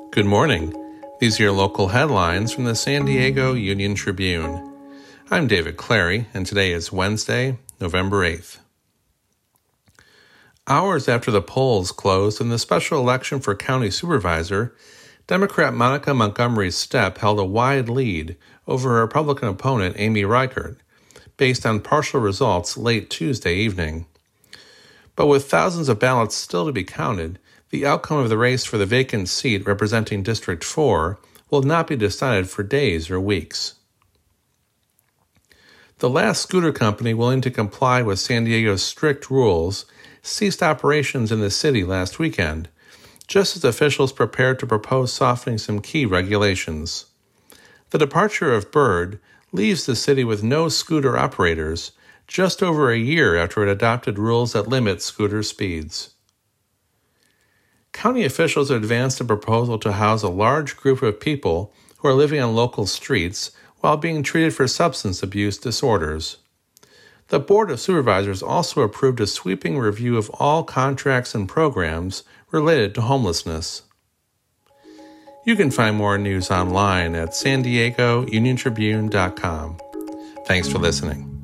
Good morning. These are your local headlines from the San Diego Union Tribune. I'm David Clary, and today is Wednesday, November 8th. Hours after the polls closed in the special election for county supervisor, Democrat Monica Montgomery Steppe held a wide lead over her Republican opponent Amy Reichert, based on partial results late Tuesday evening. But with thousands of ballots still to be counted, the outcome of the race for the vacant seat representing District 4 will not be decided for days or weeks. The last scooter company willing to comply with San Diego's strict rules ceased operations in the city last weekend, just as officials prepared to propose softening some key regulations. The departure of Bird leaves the city with no scooter operators, just over a year after it adopted rules that limit scooter speeds. County officials advanced a proposal to house a large group of people who are living on local streets while being treated for substance abuse disorders. The Board of Supervisors also approved a sweeping review of all contracts and programs related to homelessness. You can find more news online at san diegouniontribune.com. Thanks for listening.